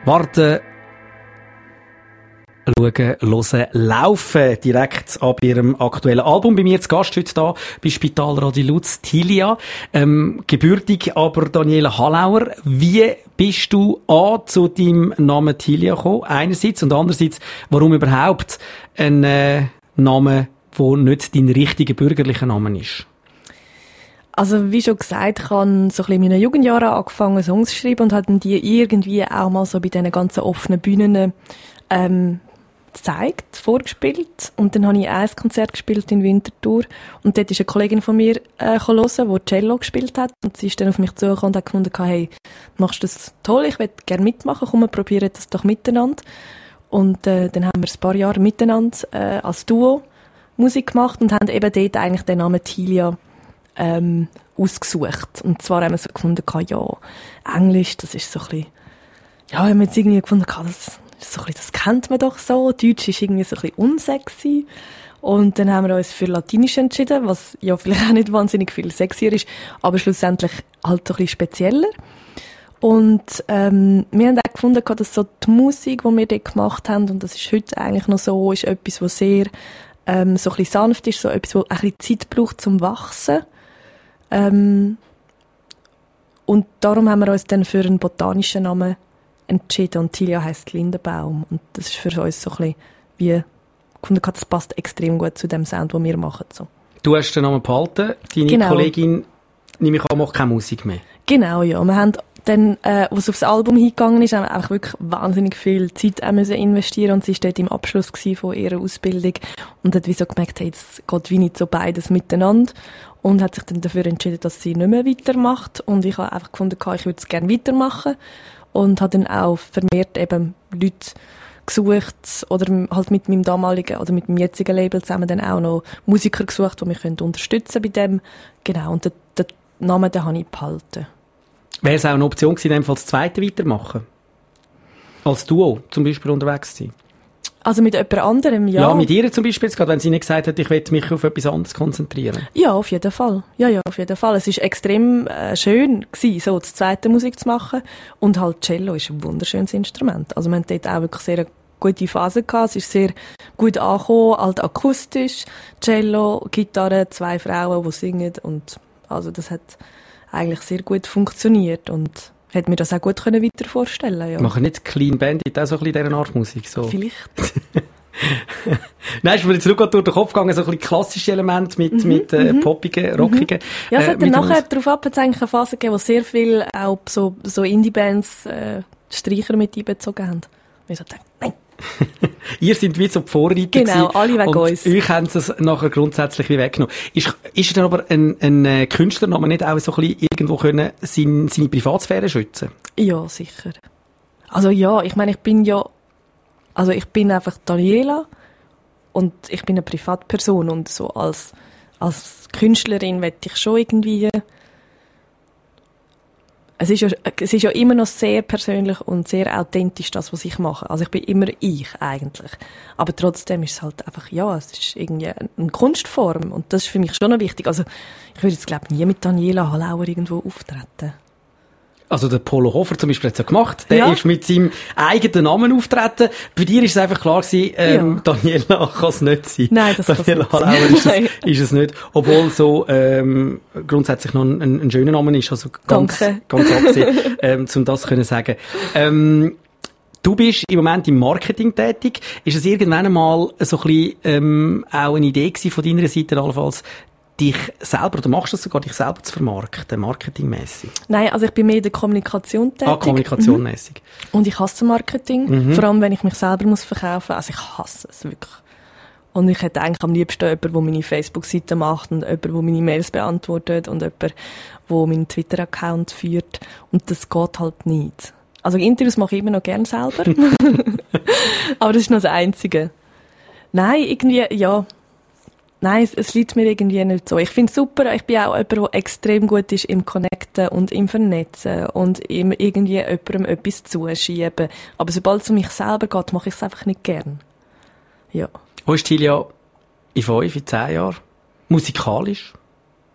Warten, schauen, hören, laufen. Direkt ab ihrem aktuellen Album. Bei mir zu Gast heute da bei Spitalradio Lutz, Tilia. Gebürtig aber Daniela Hallauer. Wie bist du zu deinem Namen Tilia gekommen? Einerseits und andererseits, warum überhaupt ein Name, der nicht dein richtiger bürgerlicher Name ist? Also, wie schon gesagt, ich habe so ein bisschen in meinen Jugendjahren angefangen, Songs zu schreiben und habe die irgendwie auch mal so bei diesen ganzen offenen Bühnen gezeigt, vorgespielt. Und dann habe ich ein Konzert gespielt in Winterthur. Und dort ist eine Kollegin von mir hören, die Cello gespielt hat. Und sie ist dann auf mich zugekommen und hat gefunden, hey, machst du das toll, ich würde gerne mitmachen, komm, wir probieren das doch miteinander. Und dann haben wir ein paar Jahre miteinander als Duo Musik gemacht und haben eben dort eigentlich den Namen Tilia ausgesucht. Und zwar haben wir so gefunden, ja, Englisch, das ist so ein bisschen, ja, haben wir jetzt irgendwie gefunden, das ist so ein bisschen, das kennt man doch so. Deutsch ist irgendwie so ein bisschen unsexy. Und dann haben wir uns für Latinisch entschieden, was ja vielleicht auch nicht wahnsinnig viel sexier ist, aber schlussendlich halt so ein bisschen spezieller. Und wir haben auch gefunden, dass so die Musik, die wir dort gemacht haben, und das ist heute eigentlich noch so, ist etwas, was sehr so ein bisschen sanft ist, so etwas, was ein bisschen Zeit braucht zum Wachsen. Und darum haben wir uns dann für einen botanischen Namen entschieden. Und Tilia heisst Lindenbaum. Und das ist für uns so ein bisschen wie, gefunden, das passt extrem gut zu dem Sound, den wir machen. So. Du hast den Namen behalten. Deine Kollegin, nehme ich an, macht keine Musik mehr. Genau, ja. Wir haben dann, was aufs Album hingegangen ist, haben wir einfach wirklich wahnsinnig viel Zeit müssen investieren. Und sie war dort im Abschluss von ihrer Ausbildung und hat wie so gemerkt, hey, das geht wie nicht so beides miteinander. Und hat sich dann dafür entschieden, dass sie nicht mehr weitermacht. Und ich habe einfach gefunden, ich würde es gerne weitermachen. Und habe dann auch vermehrt eben Leute gesucht oder halt mit meinem damaligen oder mit meinem jetzigen Label zusammen dann auch noch Musiker gesucht, die mich unterstützen bei dem. Genau, und den Namen, den habe ich behalten. Wäre es auch eine Option gewesen, in dem Fall das Zweite weitermachen? Als Duo zum Beispiel unterwegs sein? Also mit jemand anderem, ja. Ja, mit ihr zum Beispiel, gerade wenn sie nicht gesagt hat, ich will mich auf etwas anderes konzentrieren. Ja, auf jeden Fall. Ja, auf jeden Fall. Es war extrem schön gewesen, so das zweite Musik zu machen. Und halt Cello ist ein wunderschönes Instrument. Also wir hatten dort auch wirklich sehr eine gute Phase gehabt. Es ist sehr gut angekommen, halt akustisch. Cello, Gitarre, 2 Frauen, die singen. Und also das hat eigentlich sehr gut funktioniert. Und hätte mir das auch gut weiter vorstellen können, ja. Machen nicht Clean Bandit auch so ein bisschen diese Art Musik? So. Vielleicht. Nein, ist mir jetzt durch den Kopf gegangen, so ein bisschen klassische Elemente mit poppigen, rockigen. Ja, es hat dann nachher darauf ab, hat es eigentlich eine Phase gegeben, wo sehr viel auch so Indie-Bands Streicher mit einbezogen haben. Und ich so dachte, nein. Ihr seid wie so die Vorreiter. Genau, alle wegen uns. Euch haben sie es nachher grundsätzlich wie weggenommen. Ist dann aber ein Künstlername nicht auch so ein bisschen irgendwo können seine Privatsphäre schützen? Ja, sicher. Also ja, ich meine, ich bin einfach Daniela und ich bin eine Privatperson und so als Künstlerin möchte ich schon irgendwie. Es ist ja immer noch sehr persönlich und sehr authentisch, das, was ich mache. Also ich bin immer ich, eigentlich. Aber trotzdem ist es halt einfach, ja, es ist irgendwie eine Kunstform. Und das ist für mich schon noch wichtig. Also ich würde jetzt, glaube ich, nie mit Daniela Hallauer irgendwo auftreten. Also der Polo Hofer zum Beispiel hat es ja gemacht. Der ist mit seinem eigenen Namen auftreten. Bei dir ist es einfach klar gewesen, Daniela kann es nicht sein. Nein, das Daniela Hallauer ist es nicht. Obwohl so grundsätzlich noch ein schöner Name ist. Also ganz abgesehen, um das können sagen. Du bist im Moment im Marketing tätig. Ist es irgendwann einmal so ein bisschen auch eine Idee gewesen von deiner Seite allenfalls, dich selber, oder machst du das sogar, dich selber zu vermarkten, marketingmässig? Nein, also ich bin mehr in der Kommunikation tätig. Kommunikationmässig. Und ich hasse Marketing, vor allem wenn ich mich selber muss verkaufen. Also ich hasse es wirklich. Und ich hätte eigentlich am liebsten jemanden, der meine Facebook-Seite macht und jemanden, der meine Mails beantwortet und jemanden, der meinen Twitter-Account führt. Und das geht halt nicht. Also Interviews mache ich immer noch gerne selber. Aber das ist noch das Einzige. Nein, irgendwie, ja. Nein, es liegt mir irgendwie nicht so. Ich finde es super. Ich bin auch jemand, der extrem gut ist im Connecten und im Vernetzen und im irgendwie jemandem etwas zuschieben. Aber sobald es um mich selber geht, mache ich es einfach nicht gern. Ja. Wo ist Tilia in 5, in 10 Jahren? Musikalisch?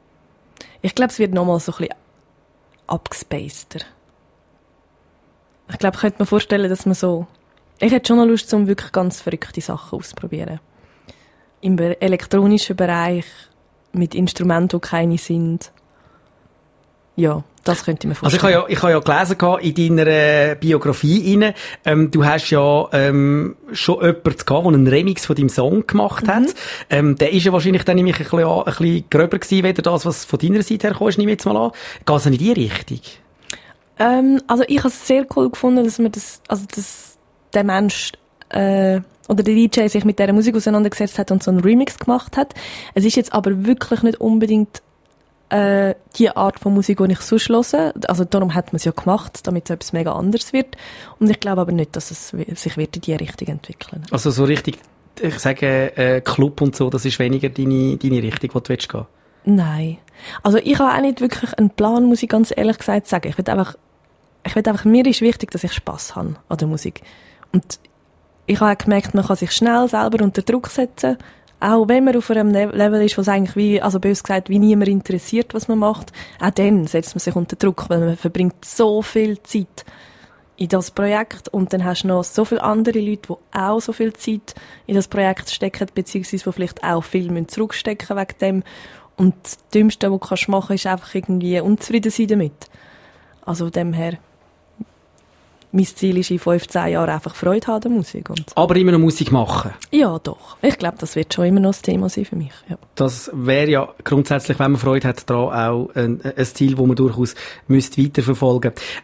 Ich glaube, es wird nochmal so ein bisschen abgespaceder. Ich Ich glaube, ich könnte mir vorstellen, dass man ich hätte schon noch Lust, um wirklich ganz verrückte Sachen auszuprobieren. Im elektronischen Bereich, mit Instrumenten, die keine sind. Ja, das könnte ich mir vorstellen. Also ich habe ja gelesen in deiner Biografie rein, du hast ja schon jemanden gehabt, der einen Remix von deinem Song gemacht hat. Der ist ja wahrscheinlich dann nämlich ein bisschen gröber gewesen, weder das, was von deiner Seite her kam, nehme ich jetzt mal an. Geht es in die Richtung? Also ich habe es sehr cool gefunden, dass man dass der Mensch oder der DJ sich mit dieser Musik auseinandergesetzt hat und so einen Remix gemacht hat. Es ist jetzt aber wirklich nicht unbedingt die Art von Musik, die ich sonst höre. Also darum hat man es ja gemacht, damit es etwas mega anderes wird. Und ich glaube aber nicht, dass es sich wird in die Richtung entwickeln. Also so richtig, ich sage Club und so, das ist weniger deine Richtung, wo du willst gehen? Nein. Also ich habe auch nicht wirklich einen Plan, muss ich ganz ehrlich gesagt sagen. Ich will einfach, mir ist wichtig, dass ich Spass habe an der Musik. Und ich habe auch gemerkt, man kann sich schnell selber unter Druck setzen. Auch wenn man auf einem Level ist, was eigentlich bös gesagt, wie niemand interessiert, was man macht. Auch dann setzt man sich unter Druck, weil man verbringt so viel Zeit in das Projekt und dann hast du noch so viele andere Leute, die auch so viel Zeit in das Projekt stecken, beziehungsweise die vielleicht auch viel zurückstecken wegen dem. Und das Dümmste, was du machen kannst, ist einfach irgendwie unzufrieden sein damit. Also dem her, mein Ziel ist in 15 Jahren einfach Freude haben an der Musik. Aber immer noch Musik machen? Ja, doch. Ich glaube, das wird schon immer noch ein Thema sein für mich. Ja. Das wäre ja grundsätzlich, wenn man Freude hat, daran auch ein Ziel, das man durchaus weiterverfolgen